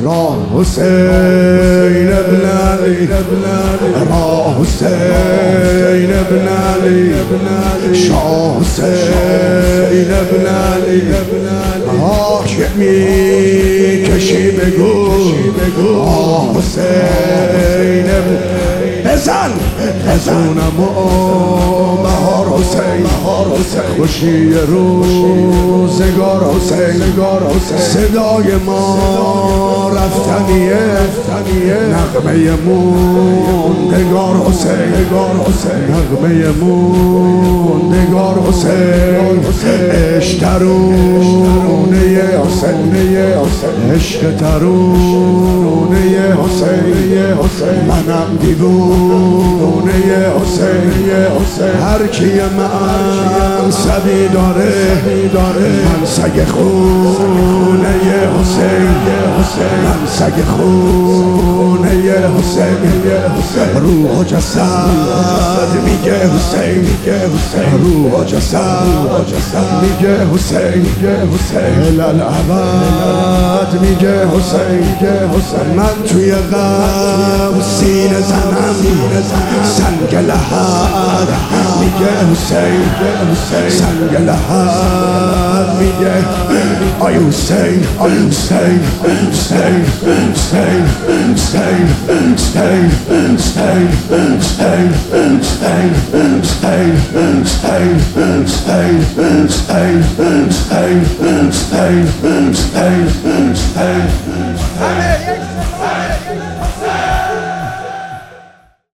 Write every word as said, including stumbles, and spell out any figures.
را حسین ابن علی را حسین ابن علی شاه حسین ابن علی آه که می کشی بگو آه حسین ابن بزن بزنم و بهار حسین خوشی روزگار حسین صدای ما رفتنیه نغمه موندگار حسین نغمه موندگار حسین عشق ترونه حسین عشق ترونه حسین منم دیوونه حسین هر کی منصبی داره من سگ خونه حسین من سگ خونه حسین روح و جسد میگه حسین روح و جسد میگه حسین الالعبد میگه حسین من توی غم سینه زنم سنگ لحد میگه حسین سنگ لحد میگه آی حسین آی حسین حسین حسین حسین حسین حسین حسین حسین حسین حسین حسین حسین حسین حسین حسین حسین